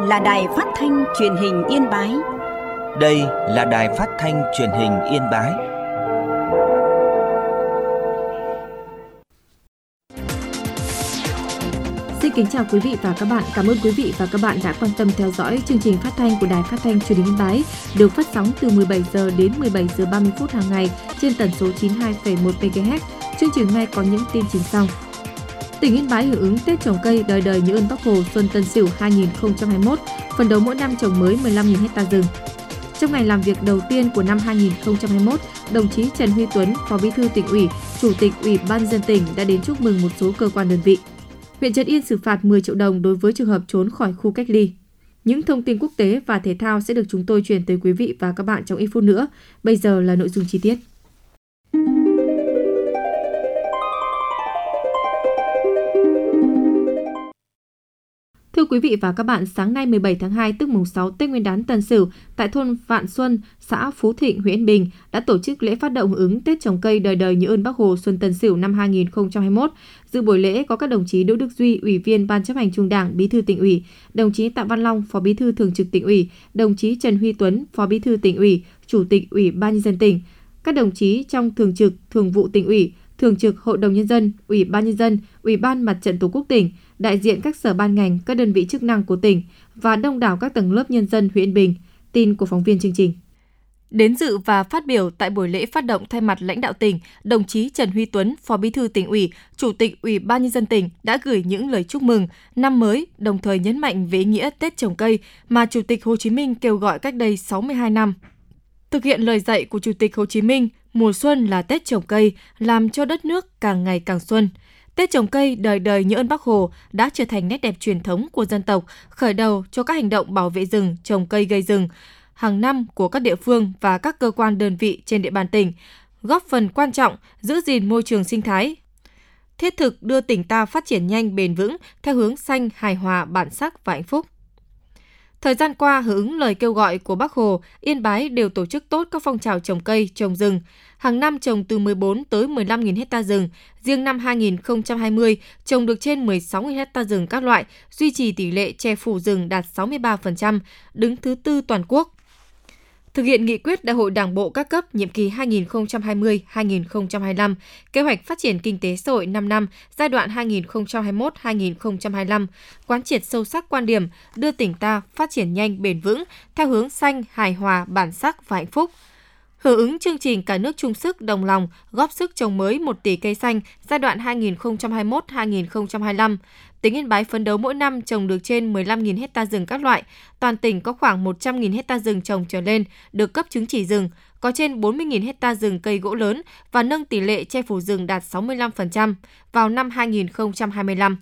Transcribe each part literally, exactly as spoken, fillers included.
là đài phát thanh truyền hình Yên Bái. Đây là đài phát thanh truyền hình Yên Bái. Xin kính chào quý vị và các bạn. Cảm ơn quý vị và các bạn đã quan tâm theo dõi chương trình phát thanh của Đài Phát thanh Truyền hình Yên Bái, được phát sóng từ mười bảy giờ đến mười bảy giờ ba mươi phút hàng ngày trên tần số chín mươi hai phẩy một mê ga héc. Chương trình nay có những tin chính sau. Tỉnh Yên Bái hưởng ứng Tết trồng cây đời đời nhớ ơn Bác Hồ Xuân Tân Sửu hai nghìn không trăm hai mươi mốt, phấn đấu mỗi năm trồng mới mười lăm nghìn héc ta rừng. Trong ngày làm việc đầu tiên của năm hai nghìn không trăm hai mươi mốt, đồng chí Trần Huy Tuấn, Phó Bí thư Tỉnh ủy, Chủ tịch Ủy ban nhân dân tỉnh đã đến chúc mừng một số cơ quan đơn vị. Huyện Trấn Yên xử phạt mười triệu đồng đối với trường hợp trốn khỏi khu cách ly. Những thông tin quốc tế và thể thao sẽ được chúng tôi truyền tới quý vị và các bạn trong ít phút nữa. Bây giờ là nội dung chi tiết. Thưa quý vị và các bạn, sáng nay mười bảy tháng hai tức mùng sáu Tết Nguyên đán Tân Sửu, tại thôn Vạn Xuân, xã Phú Thịnh, huyện Yên Bình đã tổ chức lễ phát động hưởng ứng Tết trồng cây đời đời nhớ ơn Bác Hồ Xuân Tân Sửu năm hai nghìn không trăm hai mươi mốt. Dự buổi lễ có các đồng chí Đỗ Đức Duy, Ủy viên Ban Chấp hành Trung Đảng, Bí thư Tỉnh ủy, đồng chí Tạ Văn Long, Phó Bí thư Thường trực Tỉnh ủy, đồng chí Trần Huy Tuấn, Phó Bí thư Tỉnh ủy, Chủ tịch Ủy ban nhân dân tỉnh, các đồng chí trong Thường trực, Thường vụ Tỉnh ủy, Thường trực Hội đồng Nhân dân, Ủy ban Nhân dân, Ủy ban Mặt trận Tổ quốc tỉnh, đại diện các sở ban ngành, các đơn vị chức năng của tỉnh và đông đảo các tầng lớp nhân dân huyện Yên Bình. Tin của phóng viên chương trình. Đến dự và phát biểu tại buổi lễ phát động thay mặt lãnh đạo tỉnh, đồng chí Trần Huy Tuấn, Phó Bí thư Tỉnh ủy, Chủ tịch Ủy ban Nhân dân tỉnh đã gửi những lời chúc mừng năm mới, đồng thời nhấn mạnh về ý nghĩa Tết trồng cây mà Chủ tịch Hồ Chí Minh kêu gọi cách đây sáu mươi hai năm. Thực hiện lời dạy của Chủ tịch Hồ Chí Minh, mùa xuân là Tết trồng cây, làm cho đất nước càng ngày càng xuân. Tết trồng cây đời đời nhớ ơn Bác Hồ đã trở thành nét đẹp truyền thống của dân tộc, khởi đầu cho các hành động bảo vệ rừng, trồng cây gây rừng hàng năm của các địa phương và các cơ quan đơn vị trên địa bàn tỉnh, góp phần quan trọng giữ gìn môi trường sinh thái, thiết thực đưa tỉnh ta phát triển nhanh bền vững theo hướng xanh, hài hòa, bản sắc và hạnh phúc. Thời gian qua, hưởng ứng lời kêu gọi của Bác Hồ, Yên Bái đều tổ chức tốt các phong trào trồng cây, trồng rừng. Hàng năm trồng từ mười bốn tới mười lăm nghìn héc ta rừng. Riêng năm hai nghìn không trăm hai mươi, trồng được trên mười sáu nghìn héc ta rừng các loại, duy trì tỷ lệ che phủ rừng đạt sáu mươi ba phần trăm, đứng thứ tư toàn quốc. Thực hiện nghị quyết Đại hội Đảng bộ các cấp nhiệm kỳ hai nghìn không trăm hai mươi đến hai nghìn không trăm hai mươi lăm, kế hoạch phát triển kinh tế xã hội năm năm giai đoạn hai nghìn không trăm hai mươi mốt đến hai nghìn không trăm hai mươi lăm, quán triệt sâu sắc quan điểm đưa tỉnh ta phát triển nhanh bền vững theo hướng xanh, hài hòa, bản sắc và hạnh phúc. Hưởng ứng chương trình cả nước chung sức đồng lòng góp sức trồng mới một tỷ cây xanh giai đoạn hai nghìn không trăm hai mươi mốt đến hai nghìn không trăm hai mươi lăm, tỉnh Yên Bái phấn đấu mỗi năm trồng được trên mười lăm nghìn héc ta rừng các loại. Toàn tỉnh có khoảng một trăm nghìn héc ta rừng trồng trở lên được cấp chứng chỉ rừng, có trên bốn mươi nghìn héc ta rừng cây gỗ lớn và nâng tỷ lệ che phủ rừng đạt sáu mươi lăm phần trăm vào năm hai nghìn không trăm hai mươi lăm.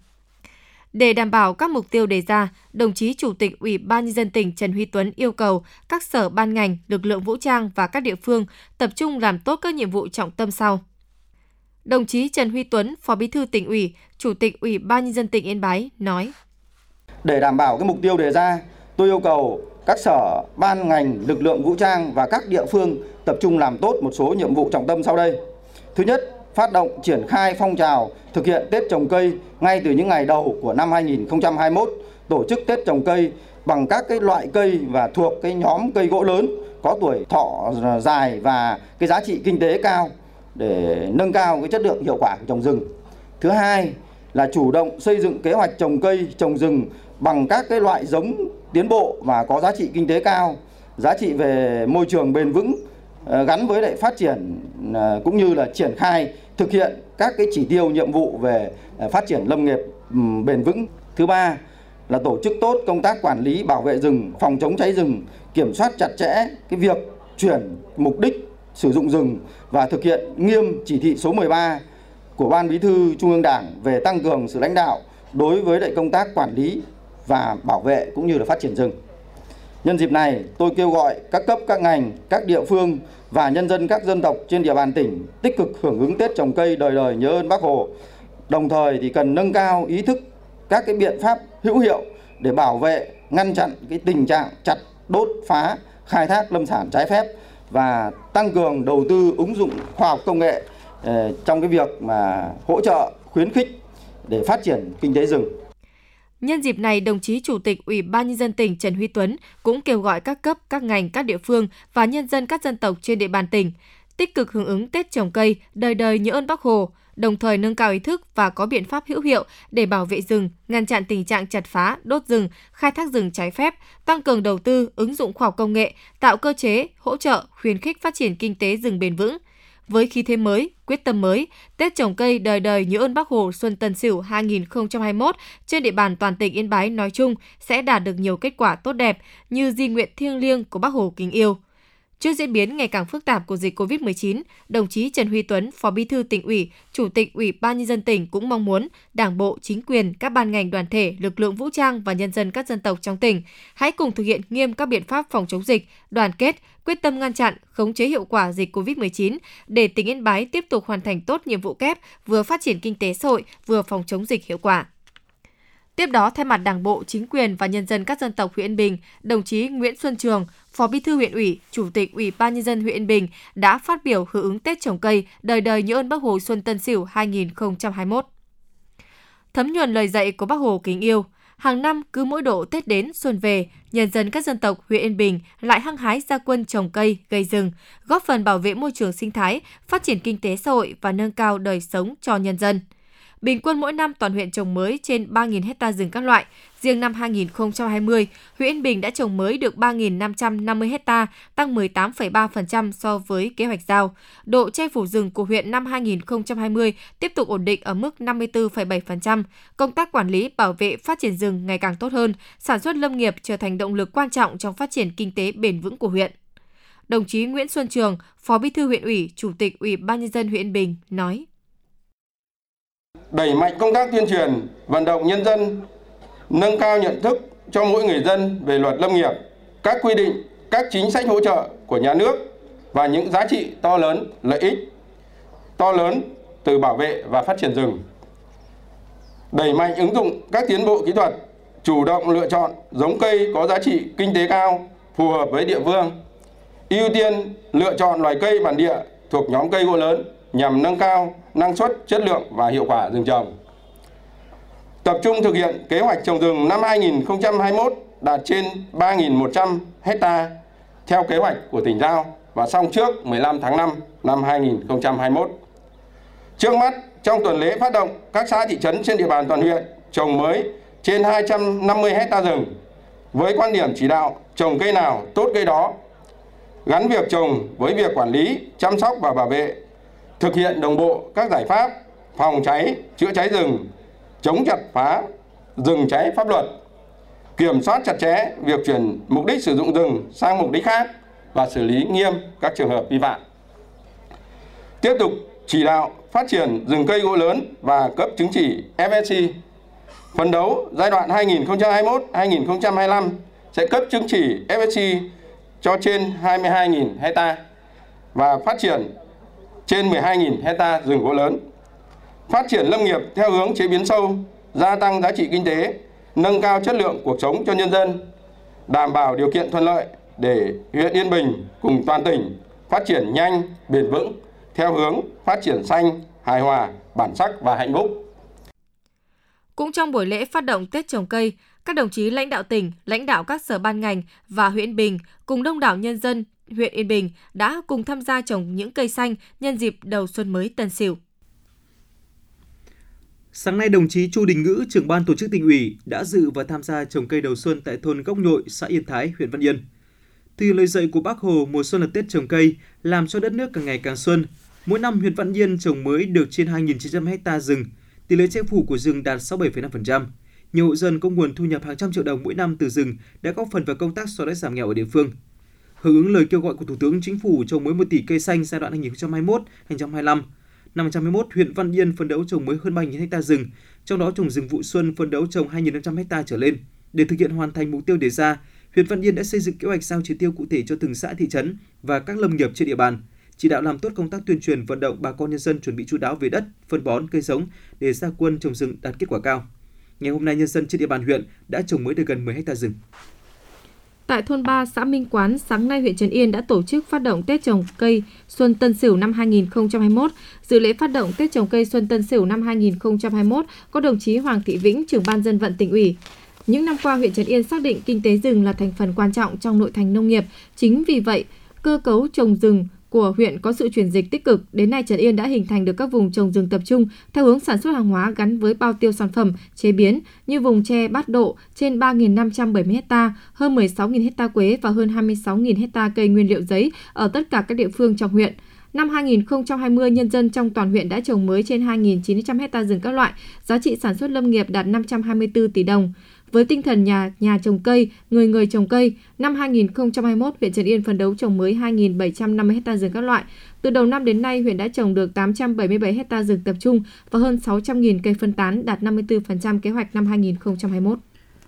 Để đảm bảo các mục tiêu đề ra, đồng chí Chủ tịch Ủy ban Nhân dân tỉnh Trần Huy Tuấn yêu cầu các sở ban ngành, lực lượng vũ trang và các địa phương tập trung làm tốt các nhiệm vụ trọng tâm sau. Đồng chí Trần Huy Tuấn, Phó Bí thư Tỉnh ủy, Chủ tịch Ủy ban Nhân dân tỉnh Yên Bái nói: Để đảm bảo cái mục tiêu đề ra, tôi yêu cầu các sở, ban ngành, lực lượng vũ trang và các địa phương tập trung làm tốt một số nhiệm vụ trọng tâm sau đây. Thứ nhất, phát động triển khai phong trào thực hiện Tết trồng cây ngay từ những ngày đầu của năm hai nghìn không trăm hai mươi mốt, tổ chức Tết trồng cây bằng các cái loại cây và thuộc cái nhóm cây gỗ lớn có tuổi thọ dài và cái giá trị kinh tế cao để nâng cao cái chất lượng hiệu quả của trồng rừng. Thứ hai là chủ động xây dựng kế hoạch trồng cây, trồng rừng bằng các cái loại giống tiến bộ và có giá trị kinh tế cao, giá trị về môi trường bền vững, gắn với lại phát triển cũng như là triển khai thực hiện các cái chỉ tiêu nhiệm vụ về phát triển lâm nghiệp bền vững. Thứ ba là tổ chức tốt công tác quản lý bảo vệ rừng, phòng chống cháy rừng, kiểm soát chặt chẽ cái việc chuyển mục đích sử dụng rừng và thực hiện nghiêm chỉ thị số mười ba của Ban Bí thư Trung ương Đảng về tăng cường sự lãnh đạo đối với lại công tác quản lý và bảo vệ cũng như là phát triển rừng. Nhân dịp này, tôi kêu gọi các cấp, các ngành, các địa phương và nhân dân các dân tộc trên địa bàn tỉnh tích cực hưởng ứng Tết trồng cây đời đời nhớ ơn Bác Hồ. Đồng thời thì cần nâng cao ý thức các cái biện pháp hữu hiệu để bảo vệ, ngăn chặn cái tình trạng chặt, đốt, phá, khai thác lâm sản trái phép và tăng cường đầu tư ứng dụng khoa học công nghệ trong cái việc mà hỗ trợ, khuyến khích để phát triển kinh tế rừng. Nhân dịp này, đồng chí Chủ tịch Ủy ban Nhân dân tỉnh Trần Huy Tuấn cũng kêu gọi các cấp, các ngành, các địa phương và nhân dân các dân tộc trên địa bàn tỉnh tích cực hưởng ứng Tết trồng cây, đời đời nhớ ơn Bác Hồ, đồng thời nâng cao ý thức và có biện pháp hữu hiệu để bảo vệ rừng, ngăn chặn tình trạng chặt phá, đốt rừng, khai thác rừng trái phép, tăng cường đầu tư, ứng dụng khoa học công nghệ, tạo cơ chế, hỗ trợ, khuyến khích phát triển kinh tế rừng bền vững. Với khí thế mới, quyết tâm mới, Tết trồng cây đời đời nhớ ơn Bác Hồ Xuân Tân Sửu hai nghìn không trăm hai mươi mốt trên địa bàn toàn tỉnh Yên Bái nói chung sẽ đạt được nhiều kết quả tốt đẹp như di nguyện thiêng liêng của Bác Hồ kính yêu. Trước diễn biến ngày càng phức tạp của dịch cô vít mười chín, đồng chí Trần Huy Tuấn, Phó Bí thư Tỉnh ủy, Chủ tịch Ủy ban Nhân dân tỉnh cũng mong muốn Đảng bộ, chính quyền, các ban ngành đoàn thể, lực lượng vũ trang và nhân dân các dân tộc trong tỉnh hãy cùng thực hiện nghiêm các biện pháp phòng chống dịch, đoàn kết, quyết tâm ngăn chặn, khống chế hiệu quả dịch cô vít mười chín để tỉnh Yên Bái tiếp tục hoàn thành tốt nhiệm vụ kép, vừa phát triển kinh tế xã hội, vừa phòng chống dịch hiệu quả. Tiếp đó, thay mặt Đảng bộ, chính quyền và nhân dân các dân tộc huyện Yên Bình, đồng chí Nguyễn Xuân Trường, Phó Bí thư huyện ủy, Chủ tịch Ủy ban Nhân dân huyện Yên Bình đã phát biểu hưởng ứng Tết trồng cây, đời đời nhớ ơn Bác Hồ Xuân Tân Sửu hai nghìn không trăm hai mươi mốt. Thấm nhuần lời dạy của Bác Hồ kính yêu, hàng năm cứ mỗi độ Tết đến xuân về, nhân dân các dân tộc huyện Yên Bình lại hăng hái ra quân trồng cây, gây rừng, góp phần bảo vệ môi trường sinh thái, phát triển kinh tế xã hội và nâng cao đời sống cho nhân dân. Bình quân mỗi năm toàn huyện trồng mới trên ba nghìn hecta rừng các loại. Riêng năm hai nghìn không trăm hai mươi, huyện Yên Bình đã trồng mới được ba nghìn năm trăm năm mươi hecta, tăng mười tám phẩy ba phần trăm so với kế hoạch giao. Độ che phủ rừng của huyện năm hai nghìn không trăm hai mươi tiếp tục ổn định ở mức năm mươi tư phẩy bảy phần trăm. Công tác quản lý, bảo vệ, phát triển rừng ngày càng tốt hơn, sản xuất lâm nghiệp trở thành động lực quan trọng trong phát triển kinh tế bền vững của huyện. Đồng chí Nguyễn Xuân Trường, Phó Bí thư huyện ủy, Chủ tịch Ủy ban Nhân dân huyện Yên Bình nói: Đẩy mạnh công tác tuyên truyền, vận động nhân dân, nâng cao nhận thức cho mỗi người dân về luật lâm nghiệp, các quy định, các chính sách hỗ trợ của nhà nước và những giá trị to lớn, lợi ích to lớn từ bảo vệ và phát triển rừng. Đẩy mạnh ứng dụng các tiến bộ kỹ thuật, chủ động lựa chọn giống cây có giá trị kinh tế cao, phù hợp với địa phương, ưu tiên lựa chọn loài cây bản địa thuộc nhóm cây gỗ lớn nhằm nâng cao năng suất, chất lượng và hiệu quả rừng trồng. Tập trung thực hiện kế hoạch trồng rừng năm hai nghìn không trăm hai mươi mốt đạt trên ba nghìn một trăm hecta theo kế hoạch của tỉnh giao và xong trước mười lăm tháng năm năm hai nghìn không trăm hai mươi mốt. Trước mắt, trong tuần lễ phát động, các xã thị trấn trên địa bàn toàn huyện trồng mới trên hai trăm năm mươi hecta rừng với quan điểm chỉ đạo trồng cây nào tốt cây đó, gắn việc trồng với việc quản lý, chăm sóc và bảo vệ, thực hiện đồng bộ các giải pháp phòng cháy, chữa cháy rừng, chống chặt phá rừng trái pháp luật, kiểm soát chặt chẽ việc chuyển mục đích sử dụng rừng sang mục đích khác và xử lý nghiêm các trường hợp vi phạm. Tiếp tục chỉ đạo phát triển rừng cây gỗ lớn và cấp chứng chỉ ép ét xê. Phấn đấu giai đoạn hai nghìn không trăm hai mươi mốt đến hai nghìn không trăm hai mươi lăm sẽ cấp chứng chỉ ép ét xê cho trên hai mươi hai nghìn hecta và phát triển trên mười hai nghìn hecta rừng gỗ lớn. Phát triển lâm nghiệp theo hướng chế biến sâu, gia tăng giá trị kinh tế, nâng cao chất lượng cuộc sống cho nhân dân, đảm bảo điều kiện thuận lợi để huyện Yên Bình cùng toàn tỉnh phát triển nhanh, bền vững theo hướng phát triển xanh, hài hòa, bản sắc và hạnh phúc. Cũng trong buổi lễ phát động Tết trồng cây, các đồng chí lãnh đạo tỉnh, lãnh đạo các sở ban ngành và huyện Yên Bình cùng đông đảo nhân dân huyện Yên Bình đã cùng tham gia trồng những cây xanh nhân dịp đầu xuân mới Tân Sửu. Sáng nay, đồng chí Chu Đình Ngữ, trưởng ban tổ chức Tỉnh ủy đã dự và tham gia trồng cây đầu xuân tại thôn Gốc Nhội, xã Yên Thái, huyện Văn Yên. Từ lời dạy của Bác Hồ, mùa xuân là Tết trồng cây, làm cho đất nước càng ngày càng xuân. Mỗi năm huyện Văn Yên trồng mới được trên hai nghìn chín trăm hecta rừng, tỷ lệ che phủ của rừng đạt sáu mươi bảy phẩy năm phần trăm. Nhiều hộ dân có nguồn thu nhập hàng trăm triệu đồng mỗi năm từ rừng đã góp phần vào công tác xóa đói giảm nghèo ở địa phương. Hưởng ứng lời kêu gọi của Thủ tướng Chính phủ trồng mới một tỷ cây xanh giai đoạn hai nghìn không trăm hai mươi mốt đến hai nghìn không trăm hai mươi lăm, năm hai nghìn không trăm hai mươi mốt, huyện Văn Yên phấn đấu trồng mới hơn ba nghìn hecta rừng, trong đó trồng rừng vụ xuân phấn đấu trồng hai nghìn năm trăm hecta trở lên. Để thực hiện hoàn thành mục tiêu đề ra, huyện Văn Yên đã xây dựng kế hoạch giao chỉ tiêu cụ thể cho từng xã thị trấn và các lâm nghiệp trên địa bàn, chỉ đạo làm tốt công tác tuyên truyền vận động bà con nhân dân chuẩn bị chu đáo về đất, phân bón, cây giống để ra quân trồng rừng đạt kết quả cao. Ngày hôm nay, nhân dân trên địa bàn huyện đã trồng mới được gần mười hecta rừng. Tại thôn ba, xã Minh Quán, sáng nay huyện Trấn Yên đã tổ chức phát động Tết trồng cây Xuân Tân Sửu năm hai nghìn không trăm hai mươi mốt. Dự lễ phát động Tết trồng cây Xuân Tân Sửu năm hai nghìn không trăm hai mươi mốt có đồng chí Hoàng Thị Vĩnh, trưởng ban dân vận tỉnh ủy. Những năm qua, huyện Trấn Yên xác định kinh tế rừng là thành phần quan trọng trong nội thành nông nghiệp. Chính vì vậy, cơ cấu trồng rừng của huyện có sự chuyển dịch tích cực. Đến nay, Trấn Yên đã hình thành được các vùng trồng rừng tập trung theo hướng sản xuất hàng hóa gắn với bao tiêu sản phẩm, chế biến như vùng tre Bát Độ trên ba nghìn năm trăm bảy mươi ha, hơn mười sáu nghìn ha quế và hơn hai mươi sáu nghìn ha cây nguyên liệu giấy ở tất cả các địa phương trong huyện. Năm hai nghìn không trăm hai mươi, nhân dân trong toàn huyện đã trồng mới trên hai nghìn chín trăm ha rừng các loại, giá trị sản xuất lâm nghiệp đạt năm trăm hai mươi tư tỷ đồng. Với tinh thần nhà nhà trồng cây, người người trồng cây, năm hai nghìn không trăm hai mươi mốt, huyện Trấn Yên phấn đấu trồng mới hai nghìn bảy trăm năm mươi ha rừng các loại. Từ đầu năm đến nay, huyện đã trồng được tám trăm bảy mươi bảy ha rừng tập trung và hơn sáu trăm nghìn cây phân tán, đạt năm mươi tư phần trăm kế hoạch năm hai nghìn không trăm hai mươi mốt.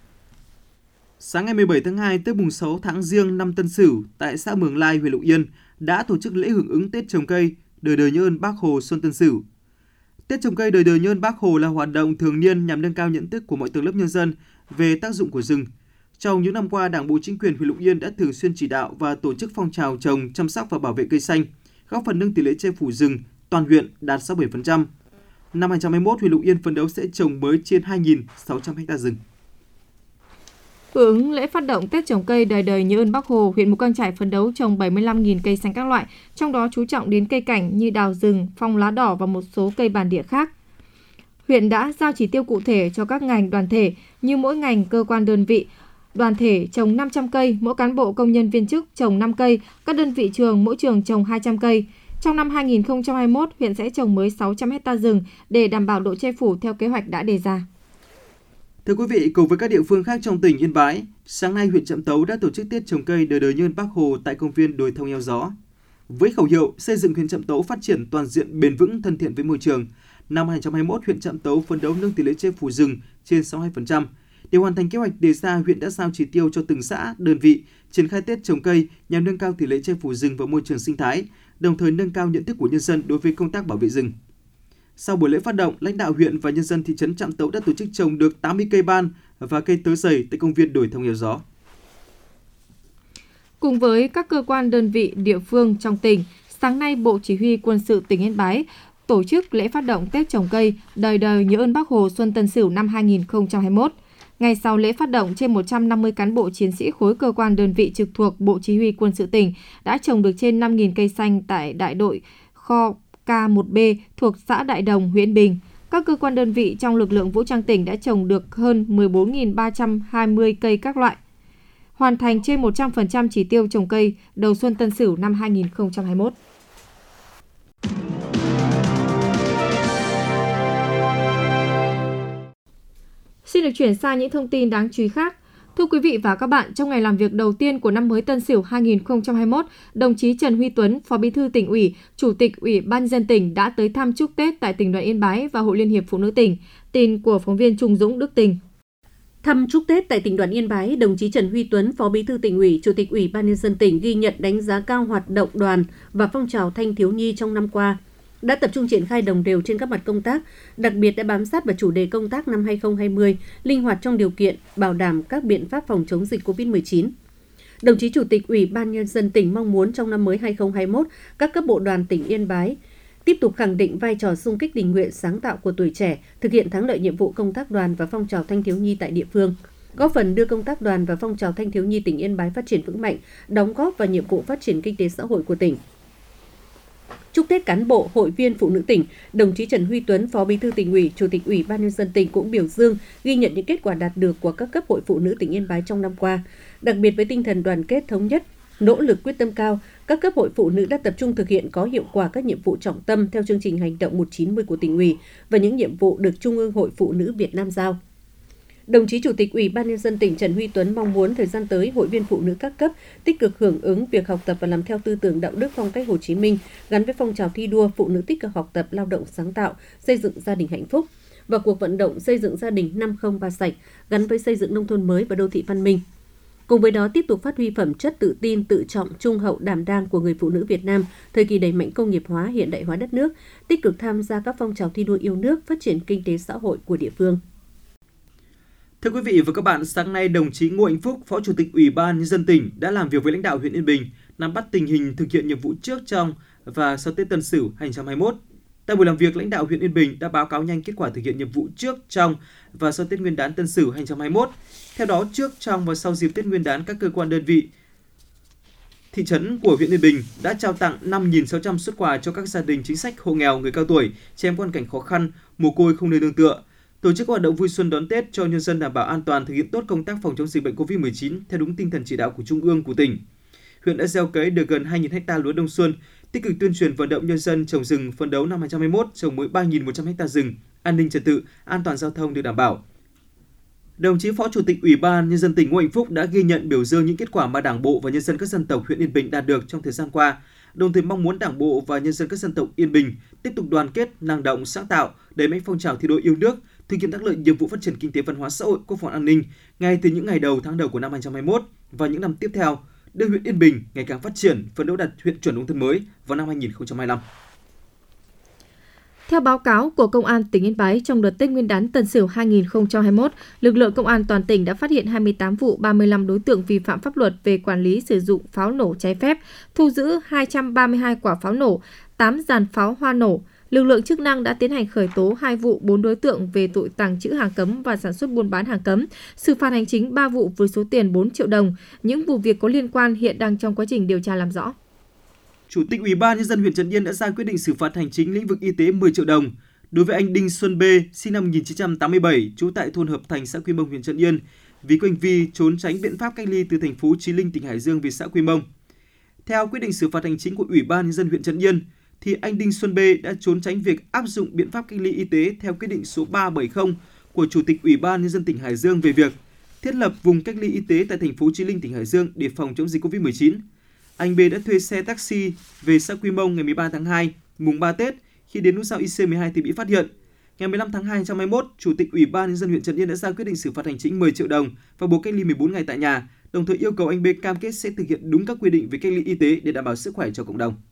Sáng ngày mười bảy tháng hai, tức mùng sáu tháng Giêng năm Tân Sửu, tại xã Mường Lai, huyện Lục Yên đã tổ chức lễ hưởng ứng Tết trồng cây đời đời nhớ ơn Bác Hồ Xuân Tân Sửu. Tết trồng cây đời đời nhớ ơn Bác Hồ là hoạt động thường niên nhằm nâng cao nhận thức của mọi tầng lớp nhân dân về tác dụng của rừng. Trong những năm qua, Đảng bộ, chính quyền huyện Lục Yên đã thường xuyên chỉ đạo và tổ chức phong trào trồng, chăm sóc và bảo vệ cây xanh, góp phần nâng tỷ lệ che phủ rừng toàn huyện đạt sáu mươi bảy phần trăm. Năm hai nghìn không trăm hai mươi mốt, huyện Lục Yên phấn đấu sẽ trồng mới trên hai nghìn sáu trăm ha rừng. Hưởng ứng lễ phát động Tết trồng cây đời đời nhớ ơn Bác Hồ, huyện Mù Cang Chải phấn đấu trồng bảy mươi lăm nghìn cây xanh các loại, trong đó chú trọng đến cây cảnh như đào rừng, phong lá đỏ và một số cây bản địa khác. Huyện đã giao chỉ tiêu cụ thể cho các ngành đoàn thể như mỗi ngành, cơ quan, đơn vị, đoàn thể trồng năm trăm cây, mỗi cán bộ, công nhân, viên chức trồng năm cây, các đơn vị trường mỗi trường trồng hai trăm cây. Trong năm hai nghìn không trăm hai mươi mốt, huyện sẽ trồng mới sáu trăm ha rừng để đảm bảo độ che phủ theo kế hoạch đã đề ra. Thưa quý vị, cùng với các địa phương khác trong tỉnh Yên Bái, sáng nay huyện Trạm Tấu đã tổ chức Tết trồng cây đời đời nhớ ơn Bác Hồ tại công viên đồi thông Eo Gió. Với khẩu hiệu xây dựng huyện Trạm Tấu phát triển toàn diện, bền vững, thân thiện với môi trường, năm hai nghìn không trăm hai mươi mốt, huyện Trạm Tấu phấn đấu nâng tỷ lệ che phủ rừng trên sáu mươi hai phần trăm. Để hoàn thành kế hoạch đề ra, huyện đã giao chỉ tiêu cho từng xã, đơn vị triển khai Tết trồng cây nhằm nâng cao tỷ lệ che phủ rừng và môi trường sinh thái, đồng thời nâng cao nhận thức của nhân dân đối với công tác bảo vệ rừng. Sau buổi lễ phát động, lãnh đạo huyện và nhân dân thị trấn Trạm Tấu đã tổ chức trồng được tám mươi cây ban và cây tớ dày tại công viên đồi thông Eo Gió. Cùng với các cơ quan, đơn vị, địa phương trong tỉnh, sáng nay Bộ Chỉ huy Quân sự tỉnh Yên Bái tổ chức lễ phát động Tết trồng cây đời đời nhớ ơn Bác Hồ Xuân Tân Sửu năm hai nghìn không trăm hai mươi mốt. Ngày sau lễ phát động, trên một trăm năm mươi cán bộ chiến sĩ khối cơ quan, đơn vị trực thuộc Bộ Chỉ huy Quân sự tỉnh đã trồng được trên năm nghìn cây xanh tại đại đội kho K một B thuộc xã Đại Đồng, huyện Yên Bình. Các cơ quan, đơn vị trong lực lượng vũ trang tỉnh đã trồng được hơn mười bốn nghìn ba trăm hai mươi cây các loại, hoàn thành trên một trăm phần trăm chỉ tiêu trồng cây đầu xuân Tân Sửu năm hai nghìn không trăm hai mươi mốt. Xin được chuyển sang những thông tin đáng chú ý khác. Thưa quý vị và các bạn, trong ngày làm việc đầu tiên của năm mới Tân Sửu hai nghìn không trăm hai mươi mốt, đồng chí Trần Huy Tuấn, Phó Bí thư Tỉnh ủy, Chủ tịch Ủy ban nhân dân tỉnh đã tới thăm chúc Tết tại Tỉnh đoàn Yên Bái và Hội Liên hiệp Phụ nữ tỉnh. Tin của phóng viên Trung Dũng, Đức Tình. Thăm chúc Tết tại Tỉnh đoàn Yên Bái, đồng chí Trần Huy Tuấn, Phó Bí thư Tỉnh ủy, Chủ tịch Ủy ban nhân dân tỉnh ghi nhận, đánh giá cao hoạt động đoàn và phong trào thanh thiếu nhi trong năm qua, đã tập trung triển khai đồng đều trên các mặt công tác, đặc biệt đã bám sát vào chủ đề công tác năm hai nghìn không trăm hai mươi, linh hoạt trong điều kiện bảo đảm các biện pháp phòng chống dịch covid mười chín. Đồng chí Chủ tịch Ủy ban nhân dân tỉnh mong muốn trong năm mới hai nghìn không trăm hai mươi mốt, các cấp bộ đoàn tỉnh Yên Bái tiếp tục khẳng định vai trò xung kích tình nguyện sáng tạo của tuổi trẻ, thực hiện thắng lợi nhiệm vụ công tác đoàn và phong trào thanh thiếu nhi tại địa phương, góp phần đưa công tác đoàn và phong trào thanh thiếu nhi tỉnh Yên Bái phát triển vững mạnh, đóng góp vào nhiệm vụ phát triển kinh tế xã hội của tỉnh. Chúc Tết cán bộ, hội viên phụ nữ tỉnh, đồng chí Trần Huy Tuấn, Phó Bí thư Tỉnh ủy, Chủ tịch Ủy ban nhân dân tỉnh cũng biểu dương, ghi nhận những kết quả đạt được của các cấp hội phụ nữ tỉnh Yên Bái trong năm qua. Đặc biệt với tinh thần đoàn kết thống nhất, nỗ lực quyết tâm cao, các cấp hội phụ nữ đã tập trung thực hiện có hiệu quả các nhiệm vụ trọng tâm theo chương trình hành động một trăm chín mươi của Tỉnh ủy và những nhiệm vụ được Trung ương Hội Phụ nữ Việt Nam giao. Đồng chí Chủ tịch Ủy ban nhân dân tỉnh Trần Huy Tuấn mong muốn thời gian tới, hội viên phụ nữ các cấp tích cực hưởng ứng việc học tập và làm theo tư tưởng đạo đức phong cách Hồ Chí Minh gắn với phong trào thi đua phụ nữ tích cực học tập, lao động sáng tạo, xây dựng gia đình hạnh phúc và cuộc vận động xây dựng gia đình năm không ba sạch gắn với xây dựng nông thôn mới và đô thị văn minh. Cùng với đó, tiếp tục phát huy phẩm chất tự tin, tự trọng, trung hậu, đảm đang của người phụ nữ Việt Nam thời kỳ đẩy mạnh công nghiệp hóa, hiện đại hóa đất nước, tích cực tham gia các phong trào thi đua yêu nước, phát triển kinh tế xã hội của địa phương. Thưa quý vị và các bạn, sáng nay đồng chí Ngô Anh Phúc, Phó Chủ tịch Ủy ban Nhân dân tỉnh đã làm việc với lãnh đạo huyện Yên Bình, nắm bắt tình hình thực hiện nhiệm vụ trước, trong và sau Tết Tân Sửu hai không hai mốt. Tại buổi làm việc, lãnh đạo huyện Yên Bình đã báo cáo nhanh kết quả thực hiện nhiệm vụ trước, trong và sau Tết Nguyên đán Tân Sửu hai không hai mốt. Theo đó, trước, trong và sau dịp Tết Nguyên đán, các cơ quan đơn vị thị trấn của huyện Yên Bình đã trao tặng năm nghìn sáu trăm suất quà cho các gia đình chính sách, hộ nghèo, người cao tuổi, trẻ em có hoàn cảnh khó khăn, mồ côi không nơi nương tựa. Tổ chức hoạt động vui xuân đón Tết cho nhân dân đảm bảo an toàn, thực hiện tốt công tác phòng chống dịch bệnh covid mười chín theo đúng tinh thần chỉ đạo của Trung ương, của tỉnh. Huyện đã gieo cấy được gần hai nghìn ha lúa đông xuân, tích cực tuyên truyền vận động nhân dân trồng rừng, phấn đấu năm hai không hai mốt trồng mới ba nghìn một trăm ha rừng, an ninh trật tự, an toàn giao thông được đảm bảo. Đồng chí Phó Chủ tịch Ủy ban Nhân dân tỉnh Ngô Anh Phúc đã ghi nhận, biểu dương những kết quả mà Đảng bộ và nhân dân các dân tộc huyện Yên Bình đạt được trong thời gian qua, đồng thời mong muốn Đảng bộ và nhân dân các dân tộc Yên Bình tiếp tục đoàn kết, năng động, sáng tạo, đẩy mạnh phong trào thi đua yêu nước, thực hiện thắng lợi nhiệm vụ phát triển kinh tế, văn hóa xã hội, quốc phòng an ninh ngay từ những ngày đầu tháng đầu của năm hai không hai mốt và những năm tiếp theo, đưa huyện Yên Bình ngày càng phát triển, phấn đấu đạt huyện chuẩn nông thôn mới vào năm hai không hai lăm. Theo báo cáo của Công an tỉnh Yên Bái, trong đợt Tết Nguyên đán Tân Sửu hai không hai mốt, lực lượng công an toàn tỉnh đã phát hiện hai mươi tám vụ, ba mươi lăm đối tượng vi phạm pháp luật về quản lý sử dụng pháo nổ trái phép, thu giữ hai trăm ba mươi hai quả pháo nổ, tám dàn pháo hoa nổ. Lực lượng chức năng đã tiến hành khởi tố hai vụ, bốn đối tượng về tội tàng trữ hàng cấm và sản xuất buôn bán hàng cấm, xử phạt hành chính ba vụ với số tiền bốn triệu đồng. Những vụ việc có liên quan hiện đang trong quá trình điều tra làm rõ. Chủ tịch Ủy ban Nhân dân huyện Trấn Yên đã ra quyết định xử phạt hành chính lĩnh vực y tế mười triệu đồng đối với anh Đinh Xuân B, sinh năm một nghìn chín trăm tám mươi bảy, trú tại thôn Hợp Thành, xã Quy Mông, huyện Trấn Yên, vì có hành vi trốn tránh biện pháp cách ly từ thành phố Chí Linh, tỉnh Hải Dương về xã Quy Mông. Theo quyết định xử phạt hành chính của Ủy ban Nhân dân huyện Trấn Yên, thì anh Đinh Xuân B đã trốn tránh việc áp dụng biện pháp cách ly y tế theo quyết định số ba trăm bảy mươi của Chủ tịch Ủy ban Nhân dân tỉnh Hải Dương về việc thiết lập vùng cách ly y tế tại thành phố Chí Linh, tỉnh Hải Dương để phòng chống dịch covid mười chín. Anh B đã thuê xe taxi về xã Quy Mông ngày mười ba tháng hai, mùng ba Tết. Khi đến nút giao I C mười hai thì bị phát hiện. Ngày mười lăm tháng hai năm hai không hai mốt, Chủ tịch Ủy ban Nhân dân huyện Trấn Yên đã ra quyết định xử phạt hành chính mười triệu đồng và buộc cách ly mười bốn ngày tại nhà, đồng thời yêu cầu anh B cam kết sẽ thực hiện đúng các quy định về cách ly y tế để đảm bảo sức khỏe cho cộng đồng.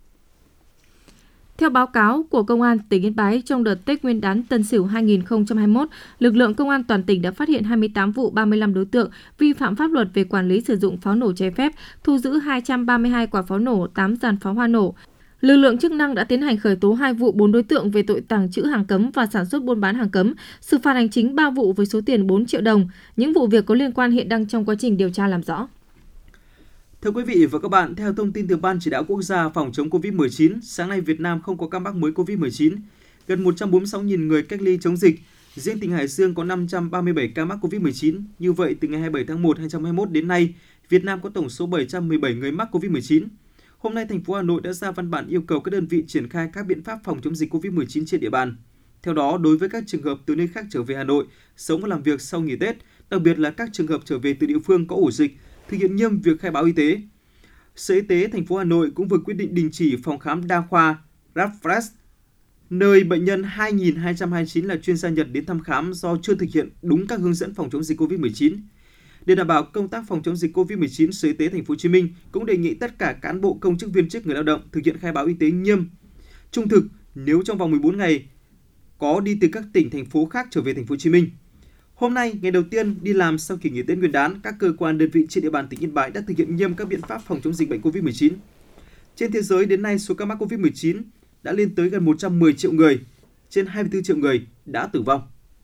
Theo báo cáo của Công an tỉnh Yên Bái, trong đợt Tết Nguyên đán Tân Sửu hai không hai mốt, lực lượng công an toàn tỉnh đã phát hiện hai mươi tám vụ, ba mươi lăm đối tượng vi phạm pháp luật về quản lý sử dụng pháo nổ trái phép, thu giữ hai trăm ba mươi hai quả pháo nổ, tám dàn pháo hoa nổ. Lực lượng chức năng đã tiến hành khởi tố hai vụ, bốn đối tượng về tội tàng trữ hàng cấm và sản xuất buôn bán hàng cấm, xử phạt hành chính ba vụ với số tiền bốn triệu đồng. Những vụ việc có liên quan hiện đang trong quá trình điều tra làm rõ. Thưa quý vị và các bạn, theo thông tin từ Ban Chỉ đạo Quốc gia phòng chống covid mười chín, sáng nay Việt Nam không có ca mắc mới covid mười chín, gần một trăm bốn mươi sáu nghìn người cách ly chống dịch. Riêng tỉnh Hải Dương có năm trăm ba mươi bảy ca mắc covid mười chín. Như vậy, từ ngày hai mươi bảy tháng một năm hai không hai mốt đến nay, Việt Nam có tổng số bảy trăm mười bảy người mắc covid mười chín. Hôm nay, thành phố Hà Nội đã ra văn bản yêu cầu các đơn vị triển khai các biện pháp phòng chống dịch covid mười chín trên địa bàn. Theo đó, đối với các trường hợp từ nơi khác trở về Hà Nội, sống và làm việc sau nghỉ Tết, đặc biệt là các trường hợp trở về từ địa phương có ổ dịch, thực hiện nghiêm việc khai báo y tế. Sở Y tế thành phố Hà Nội cũng vừa quyết định đình chỉ phòng khám đa khoa Rapfresh, nơi bệnh nhân hai nghìn hai trăm hai mươi chín là chuyên gia Nhật đến thăm khám do chưa thực hiện đúng các hướng dẫn phòng chống dịch covid mười chín. Để đảm bảo công tác phòng chống dịch covid mười chín, Sở Y tế thành phố Hồ Chí Minh cũng đề nghị tất cả cán bộ, công chức, viên chức, người lao động thực hiện khai báo y tế nghiêm, trung thực nếu trong vòng mười bốn ngày có đi từ các tỉnh, thành phố khác trở về thành phố Hồ Chí Minh. Hôm nay, ngày đầu tiên đi làm sau kỳ nghỉ Tết Nguyên đán, các cơ quan đơn vị trên địa bàn tỉnh Yên Bái đã thực hiện nghiêm các biện pháp phòng chống dịch bệnh covid mười chín. Trên thế giới đến nay, số ca mắc covid mười chín đã lên tới gần một trăm mười triệu người, trên hai mươi tư triệu người đã tử vong.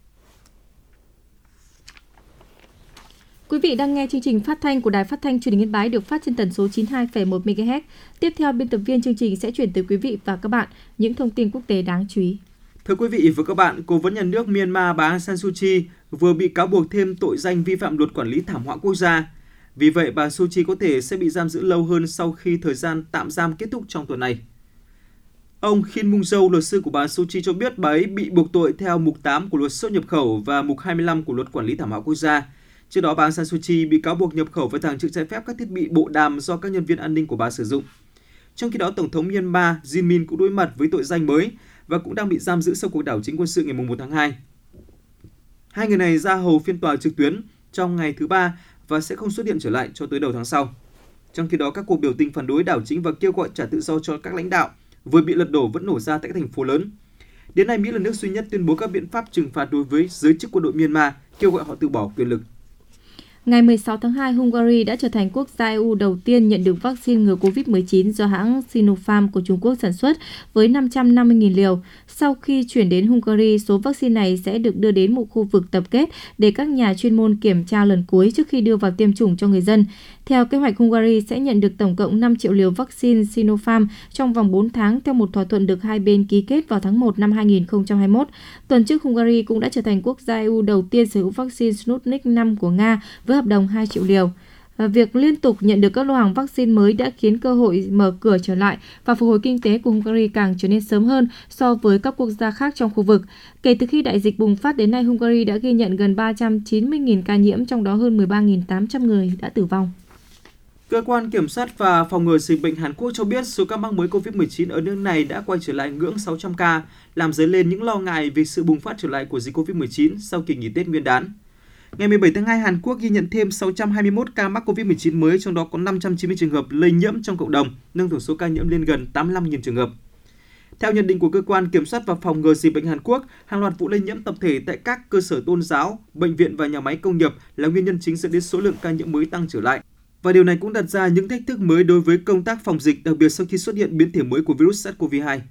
Quý vị đang nghe chương trình phát thanh của Đài Phát thanh Truyền hình Yên Bái được phát trên tần số chín mươi hai phẩy một mê ga héc. Tiếp theo, biên tập viên chương trình sẽ chuyển tới quý vị và các bạn những thông tin quốc tế đáng chú ý. Thưa quý vị và các bạn, Cố vấn nhà nước Myanmar bà Aung San Suu Kyi vừa bị cáo buộc thêm tội danh vi phạm luật quản lý thảm họa quốc gia. Vì vậy, bà Suu Kyi có thể sẽ bị giam giữ lâu hơn sau khi thời gian tạm giam kết thúc trong tuần này. Ông Khin Mung Dâu, luật sư của bà Suu Kyi cho biết bà ấy bị buộc tội theo mục tám của luật xuất nhập khẩu và mục hai mươi lăm của luật quản lý thảm họa quốc gia. Trước đó, bà Aung San Suu Kyi bị cáo buộc nhập khẩu và tàng trữ trái phép các thiết bị bộ đàm do các nhân viên an ninh của bà sử dụng. Trong khi đó, Tổng thống Myanmar Jin Min cũng đối mặt với tội danh mới và cũng đang bị giam giữ sau cuộc đảo chính quân sự ngày một tháng hai. Hai người này ra hầu phiên tòa trực tuyến trong ngày thứ ba và sẽ không xuất hiện trở lại cho tới đầu tháng sau. Trong khi đó, các cuộc biểu tình phản đối đảo chính và kêu gọi trả tự do cho các lãnh đạo vừa bị lật đổ vẫn nổ ra tại các thành phố lớn. Đến nay, Mỹ là nước duy nhất tuyên bố các biện pháp trừng phạt đối với giới chức quân đội Myanmar kêu gọi họ từ bỏ quyền lực. Ngày mười sáu tháng hai, Hungary đã trở thành quốc gia e u đầu tiên nhận được vaccine ngừa covid mười chín do hãng Sinopharm của Trung Quốc sản xuất với năm trăm năm mươi nghìn liều. Sau khi chuyển đến Hungary, số vaccine này sẽ được đưa đến một khu vực tập kết để các nhà chuyên môn kiểm tra lần cuối trước khi đưa vào tiêm chủng cho người dân. Theo kế hoạch, Hungary sẽ nhận được tổng cộng năm triệu liều vaccine Sinopharm trong vòng bốn tháng theo một thỏa thuận được hai bên ký kết vào tháng một năm hai nghìn không trăm hai mươi mốt. Tuần trước, Hungary cũng đã trở thành quốc gia e u đầu tiên sở hữu vaccine Sputnik năm của Nga với hợp đồng hai triệu liều. Việc liên tục nhận được các lô hàng vaccine mới đã khiến cơ hội mở cửa trở lại và phục hồi kinh tế của Hungary càng trở nên sớm hơn so với các quốc gia khác trong khu vực. Kể từ khi đại dịch bùng phát đến nay, Hungary đã ghi nhận gần ba trăm chín mươi nghìn ca nhiễm, trong đó hơn mười ba nghìn tám trăm người đã tử vong. Cơ quan Kiểm soát và Phòng ngừa Dịch bệnh Hàn Quốc cho biết số ca mắc mới covid mười chín ở nước này đã quay trở lại ngưỡng sáu trăm ca, làm dấy lên những lo ngại về sự bùng phát trở lại của dịch covid mười chín sau kỳ nghỉ Tết Nguyên đán. Ngày mười bảy tháng hai, Hàn Quốc ghi nhận thêm sáu trăm hai mươi mốt ca mắc covid mười chín mới, trong đó có năm trăm chín mươi trường hợp lây nhiễm trong cộng đồng, nâng tổng số ca nhiễm lên gần tám mươi lăm nghìn trường hợp. Theo nhận định của Cơ quan Kiểm soát và Phòng ngừa Dịch bệnh Hàn Quốc, hàng loạt vụ lây nhiễm tập thể tại các cơ sở tôn giáo, bệnh viện và nhà máy công nghiệp là nguyên nhân chính dẫn đến số lượng ca nhiễm mới tăng trở lại. Và điều này cũng đặt ra những thách thức mới đối với công tác phòng dịch, đặc biệt sau khi xuất hiện biến thể mới của virus SARS-xê o vê hai.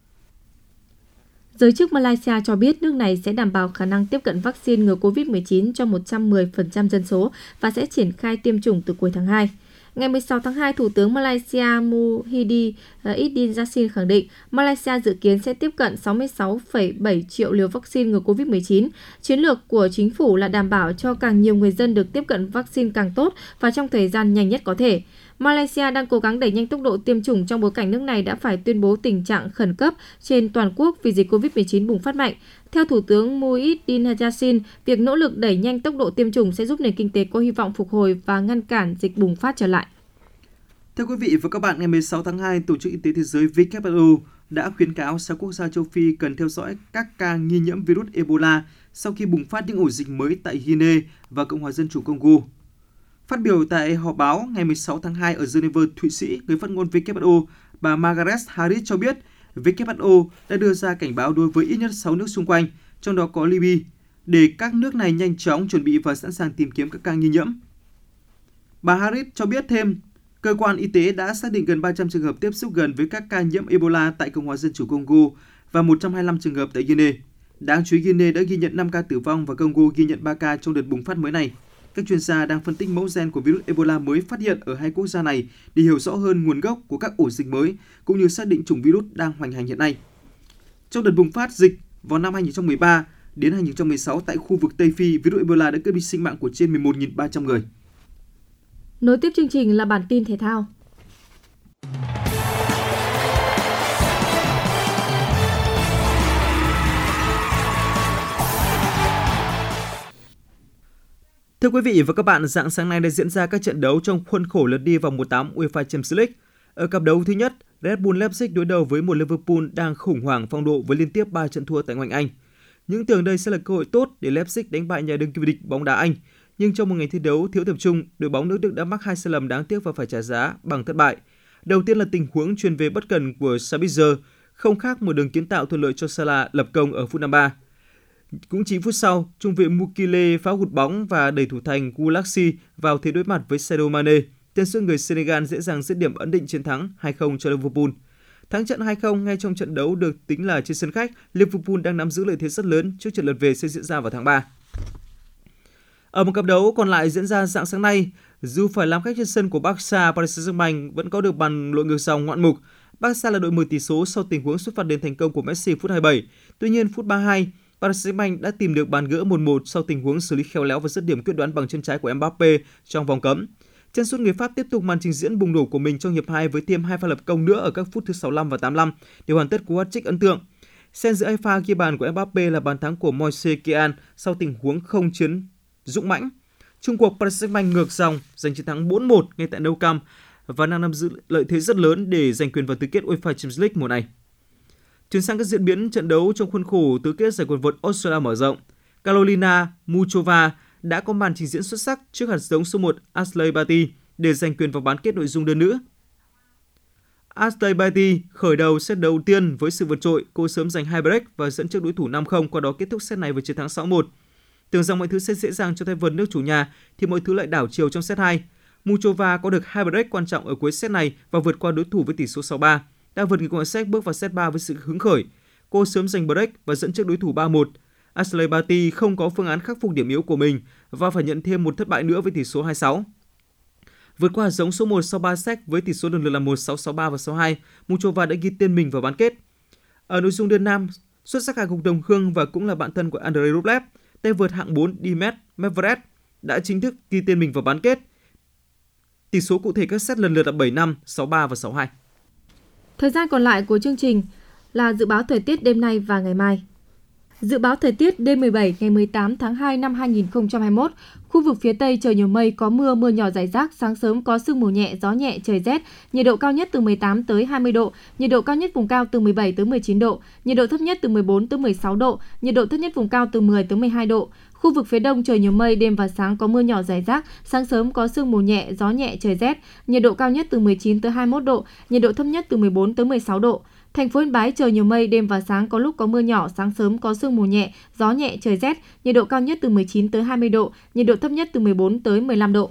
Giới chức Malaysia cho biết nước này sẽ đảm bảo khả năng tiếp cận vaccine ngừa covid mười chín cho một trăm mười phần trăm dân số và sẽ triển khai tiêm chủng từ cuối tháng hai. Ngày mười sáu tháng hai, Thủ tướng Malaysia Muhyiddin Yassin Yassin khẳng định Malaysia dự kiến sẽ tiếp cận sáu mươi sáu phẩy bảy triệu liều vaccine ngừa covid mười chín. Chiến lược của chính phủ là đảm bảo cho càng nhiều người dân được tiếp cận vaccine càng tốt và trong thời gian nhanh nhất có thể. Malaysia đang cố gắng đẩy nhanh tốc độ tiêm chủng trong bối cảnh nước này đã phải tuyên bố tình trạng khẩn cấp trên toàn quốc vì dịch covid mười chín bùng phát mạnh. Theo Thủ tướng Muhyiddin Yassin, việc nỗ lực đẩy nhanh tốc độ tiêm chủng sẽ giúp nền kinh tế có hy vọng phục hồi và ngăn cản dịch bùng phát trở lại. Thưa quý vị và các bạn, ngày mười sáu tháng hai, Tổ chức Y tế Thế giới W H O đã khuyến cáo sáu quốc gia châu Phi cần theo dõi các ca nghi nhiễm virus Ebola sau khi bùng phát những ổ dịch mới tại Guinea và Cộng hòa Dân chủ Congo. Phát biểu tại họp báo ngày mười sáu tháng hai ở Geneva, Thụy Sĩ, người phát ngôn W H O, bà Margaret Harris cho biết W H O đã đưa ra cảnh báo đối với ít nhất sáu nước xung quanh, trong đó có Libya, để các nước này nhanh chóng chuẩn bị và sẵn sàng tìm kiếm các ca nghi nhiễm. Bà Harris cho biết thêm, cơ quan y tế đã xác định gần ba trăm trường hợp tiếp xúc gần với các ca nhiễm Ebola tại Cộng hòa Dân chủ Congo và một trăm hai mươi lăm trường hợp tại Guinea. Đáng chú ý, Guinea đã ghi nhận năm ca tử vong và Congo ghi nhận ba ca trong đợt bùng phát mới này. Các chuyên gia đang phân tích mẫu gen của virus Ebola mới phát hiện ở hai quốc gia này để hiểu rõ hơn nguồn gốc của các ổ dịch mới, cũng như xác định chủng virus đang hoành hành hiện nay. Trong đợt bùng phát dịch vào năm hai nghìn không trăm mười ba đến hai nghìn không trăm mười sáu tại khu vực Tây Phi, virus Ebola đã cướp đi sinh mạng của trên mười một nghìn ba trăm người. Nối tiếp chương trình là bản tin thể thao. Thưa quý vị và các bạn, rạng sáng nay đã diễn ra các trận đấu trong khuôn khổ lượt đi vòng một phần tám UEFA Champions League. Ở cặp đấu thứ nhất, Red Bull Leipzig đối đầu với một Liverpool đang khủng hoảng phong độ với liên tiếp ba trận thua tại ngoại hạng Anh. Những tưởng đây sẽ là cơ hội tốt để Leipzig đánh bại nhà đương kim vô địch bóng đá Anh, nhưng trong một ngày thi đấu thiếu tập trung, đội bóng nước Đức đã mắc hai sai lầm đáng tiếc và phải trả giá bằng thất bại. Đầu tiên là tình huống chuyền về bất cẩn của Sabitzer, không khác một đường kiến tạo thuận lợi cho Salah lập công ở phút năm mươi ba. Cũng chín phút sau, trung vệ Mukile phá hụt bóng và đẩy thủ thành Gulaxi vào thế đối mặt với Sadio Mane. Tiền vệ người Senegal dễ dàng dứt điểm ấn định chiến thắng hai không cho Liverpool. Thắng trận hai không ngay trong trận đấu được tính là trên sân khách, Liverpool đang nắm giữ lợi thế rất lớn trước trận lượt về sẽ diễn ra vào tháng ba. Ở một cặp đấu còn lại diễn ra rạng sáng nay, dù phải làm khách trên sân của Barca, Paris Saint-Germain vẫn có được bàn lội ngược dòng ngoạn mục. Barca là đội mở tỷ số sau tình huống xuất phạt đền thành công của Messi phút hai mươi bảy. Tuy nhiên phút ba mươi hai, Paris Saint-Germain đã tìm được bàn gỡ một một sau tình huống xử lý khéo léo và dứt điểm quyết đoán bằng chân trái của Mbappe trong vòng cấm. Chân sút người Pháp tiếp tục màn trình diễn bùng nổ của mình trong hiệp hai với thêm hai pha lập công nữa ở các phút thứ sáu mươi lăm và tám mươi lăm để hoàn tất cú hat-trick ấn tượng. Xen giữa hai pha ghi bàn của Mbappe là bàn thắng của Moise Kean sau tình huống không chiến dũng mãnh. Chung cuộc Paris Saint-Germain ngược dòng giành chiến thắng bốn một ngay tại Nou Camp và đang nắm giữ lợi thế rất lớn để giành quyền vào tứ kết UEFA Champions League mùa này. Chuyển sang các diễn biến trận đấu trong khuôn khổ tứ kết giải quần vợt Australia mở rộng, Carolina Muchova đã có màn trình diễn xuất sắc trước hạt giống số một Ashleigh Barty để giành quyền vào bán kết nội dung đơn nữ. Ashleigh Barty khởi đầu set đầu tiên với sự vượt trội, cô sớm giành hai break và dẫn trước đối thủ năm không, qua đó kết thúc set này với chiến thắng sáu một. Tưởng rằng mọi thứ sẽ dễ dàng cho tay vợt nước chủ nhà thì mọi thứ lại đảo chiều trong set hai. Muchova có được hai break quan trọng ở cuối set này và vượt qua đối thủ với tỷ số sáu ba. Đã vượt nghịch ngoại set bước vào set ba với sự hứng khởi. Cô sớm giành break và dẫn trước đối thủ ba một. Ashleigh Barty không có phương án khắc phục điểm yếu của mình và phải nhận thêm một thất bại nữa với tỷ số hai sáu. Vượt qua giống số một sau ba set với tỷ số lần lượt là một sáu, sáu ba và sáu hai, Muchova đã ghi tên mình vào bán kết. Ở nội dung đơn nam, xuất sắc hàng cùng đồng hương và cũng là bạn thân của Andrei Rublev, tay vợt hạng bốn Dmitry Medvedev đã chính thức ghi tên mình vào bán kết. Tỷ số cụ thể các set lần lượt là bảy năm, sáu ba và sáu hai. Thời gian còn lại của chương trình là dự báo thời tiết đêm nay và ngày mai. Dự báo thời tiết đêm mười bảy ngày mười tám tháng hai năm hai nghìn không trăm hai mươi mốt, khu vực phía Tây trời nhiều mây, có mưa, mưa nhỏ rải rác, sáng sớm có sương mù nhẹ, gió nhẹ, trời rét, nhiệt độ cao nhất từ mười tám tới hai mươi độ, nhiệt độ cao nhất vùng cao từ mười bảy tới mười chín độ, nhiệt độ thấp nhất từ mười bốn tới mười sáu độ, nhiệt độ thấp nhất vùng cao từ mười tới mười hai độ. Khu vực phía Đông trời nhiều mây, đêm và sáng có mưa nhỏ rải rác, sáng sớm có sương mù nhẹ, gió nhẹ, trời rét, nhiệt độ cao nhất từ mười chín tới hai mươi mốt độ, nhiệt độ thấp nhất từ mười bốn tới mười sáu độ. Thành phố Yên Bái trời nhiều mây, đêm và sáng có lúc có mưa nhỏ, sáng sớm có sương mù nhẹ, gió nhẹ, trời rét, nhiệt độ cao nhất từ mười chín tới hai mươi độ, nhiệt độ thấp nhất từ mười bốn tới mười lăm độ.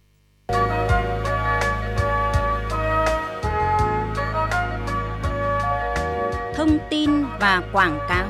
Thông tin và quảng cáo.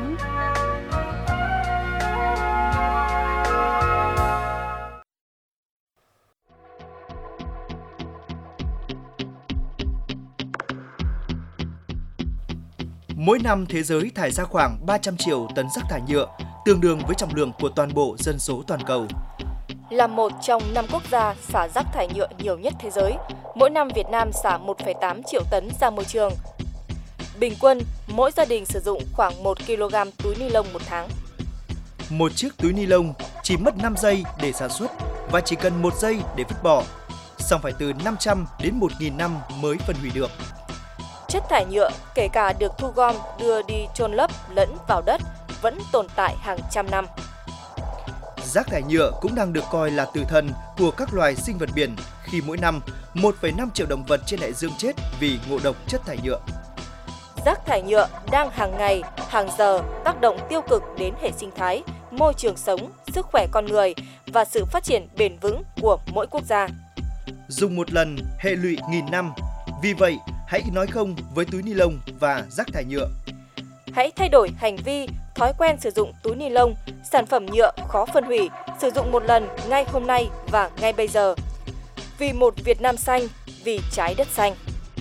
Mỗi năm thế giới thải ra khoảng ba trăm triệu tấn rác thải nhựa, tương đương với trọng lượng của toàn bộ dân số toàn cầu. Là một trong năm quốc gia xả rác thải nhựa nhiều nhất thế giới, mỗi năm Việt Nam xả một phẩy tám triệu tấn ra môi trường. Bình quân, mỗi gia đình sử dụng khoảng một ki lô gam túi ni lông một tháng. Một chiếc túi ni lông chỉ mất năm giây để sản xuất và chỉ cần một giây để vứt bỏ, song phải từ năm trăm đến một nghìn năm mới phân hủy được. Chất thải nhựa, kể cả được thu gom đưa đi chôn lấp lẫn vào đất, vẫn tồn tại hàng trăm năm. Rác thải nhựa cũng đang được coi là tử thần của các loài sinh vật biển khi mỗi năm một phẩy năm triệu động vật trên đại dương chết vì ngộ độc chất thải nhựa. Rác thải nhựa đang hàng ngày, hàng giờ tác động tiêu cực đến hệ sinh thái, môi trường sống, sức khỏe con người và sự phát triển bền vững của mỗi quốc gia. Dùng một lần, hệ lụy nghìn năm. Vì vậy, hãy nói không với túi ni lông và rác thải nhựa. Hãy thay đổi hành vi, thói quen sử dụng túi ni lông, sản phẩm nhựa khó phân hủy, sử dụng một lần ngay hôm nay và ngay bây giờ. Vì một Việt Nam xanh, vì trái đất xanh.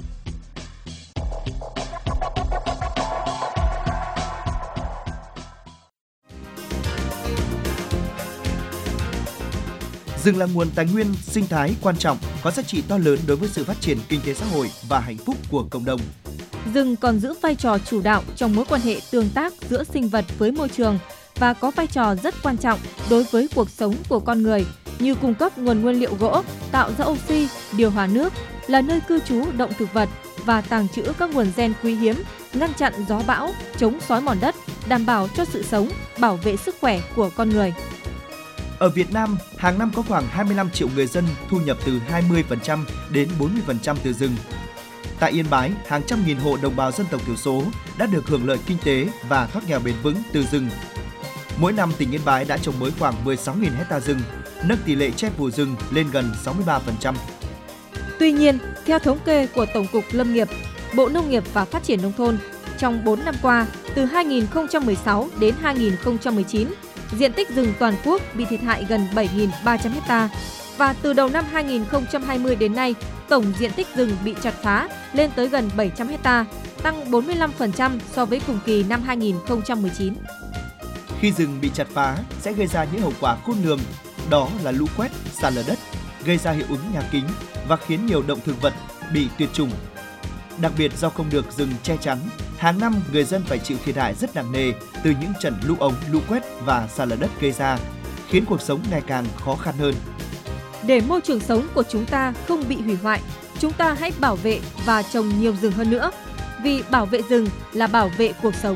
Rừng là nguồn tài nguyên sinh thái quan trọng, có giá trị to lớn đối với sự phát triển kinh tế xã hội và hạnh phúc của cộng đồng. Rừng còn giữ vai trò chủ đạo trong mối quan hệ tương tác giữa sinh vật với môi trường và có vai trò rất quan trọng đối với cuộc sống của con người, như cung cấp nguồn nguyên liệu gỗ, tạo ra oxy, điều hòa nước, là nơi cư trú động thực vật và tàng trữ các nguồn gen quý hiếm, ngăn chặn gió bão, chống xói mòn đất, đảm bảo cho sự sống, bảo vệ sức khỏe của con người. Ở Việt Nam, hàng năm có khoảng hai mươi lăm triệu người dân thu nhập từ hai mươi phần trăm đến bốn mươi phần trăm từ rừng. Tại Yên Bái, hàng trăm nghìn hộ đồng bào dân tộc thiểu số đã được hưởng lợi kinh tế và thoát nghèo bền vững từ rừng. Mỗi năm, tỉnh Yên Bái đã trồng mới khoảng mười sáu nghìn ha rừng, nâng tỷ lệ che phủ rừng lên gần sáu mươi ba phần trăm. Tuy nhiên, theo thống kê của Tổng cục Lâm nghiệp, Bộ Nông nghiệp và Phát triển Nông thôn, trong bốn năm qua, từ hai nghìn không trăm mười sáu đến hai nghìn không trăm mười chín, diện tích rừng toàn quốc bị thiệt hại gần bảy nghìn ba trăm ha. Và từ đầu năm hai nghìn không trăm hai mươi đến nay, tổng diện tích rừng bị chặt phá lên tới gần bảy trăm ha, tăng bốn mươi lăm phần trăm so với cùng kỳ năm hai nghìn không trăm mười chín. Khi rừng bị chặt phá sẽ gây ra những hậu quả khôn lường, đó là lũ quét, sạt lở đất, gây ra hiệu ứng nhà kính và khiến nhiều động thực vật bị tuyệt chủng. Đặc biệt do không được rừng che chắn, hàng năm người dân phải chịu thiệt hại rất nặng nề từ những trận lũ ống, lũ quét và sạt lở đất gây ra, khiến cuộc sống ngày càng khó khăn hơn. Để môi trường sống của chúng ta không bị hủy hoại, chúng ta hãy bảo vệ và trồng nhiều rừng hơn nữa, vì bảo vệ rừng là bảo vệ cuộc sống.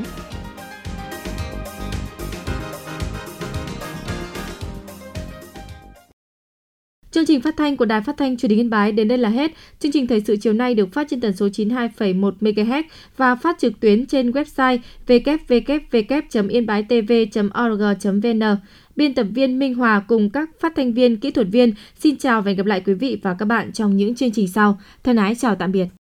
Chương trình phát thanh của Đài Phát thanh Truyền hình Yên Bái đến đây là hết. Chương trình thời sự chiều nay được phát trên tần số chín mươi hai phẩy một mê ga héc và phát trực tuyến trên website w w w chấm yên bái t v chấm o r g chấm v n. biên tập viên Minh Hòa cùng các phát thanh viên, kỹ thuật viên xin chào và hẹn gặp lại quý vị và các bạn trong những chương trình sau. Thân ái chào tạm biệt.